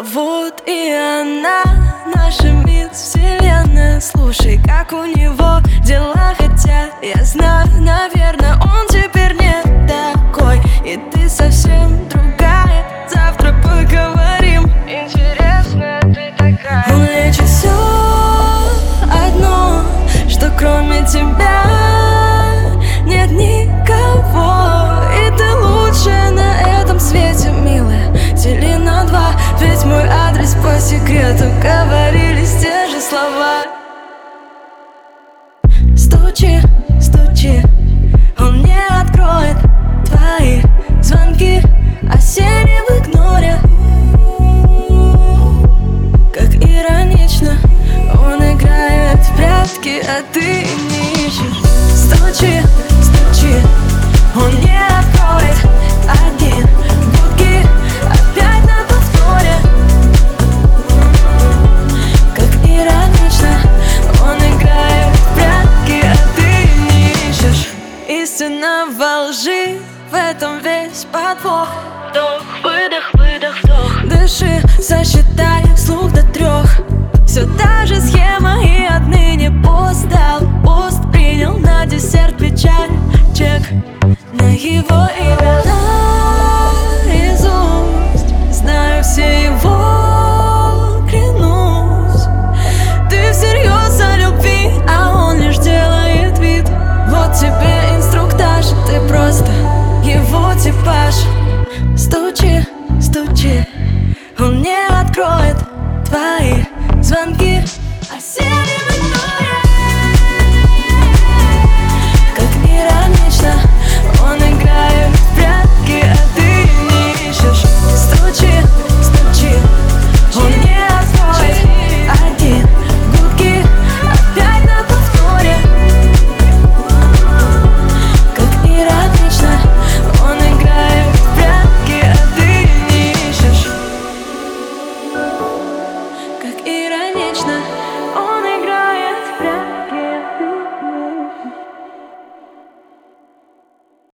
Вот и она, наша мисс Вселенная. Слушай, как у него дела, хотя я знаю, наверное, он теперь не такой. И ты совсем другая, завтра поговорим. Интересная ты такая. Он лечит все одно, что кроме тебя нет никого. И ты лучшая на этом свете, милая. Дели на два, ведь мой адрес по секрету говорились те же слова. Стучи, стучи, он не откроет твои звонки. Осенний в игноре. Как иронично, он играет в прятки, а ты не ищешь. Стучи, стучи, он не откроет одни будки. Опять на повторе. Как иронично, он играет в прятки, а ты не ищешь. Истина во лжи, в этом весь подвох. Вдох, выдох, выдох, вдох. Дыши, сосчитай вслух до 3. Все та же схема, и отныне пост дал. Пост принял на десерт печаль. Чек на его имя. Наизусть знаю все его, клянусь. Ты всерьез о любви, а он лишь делает вид. Вот тебе инструктаж, ты просто его типаж. Стучи, стучи, он не откроет твои звонки.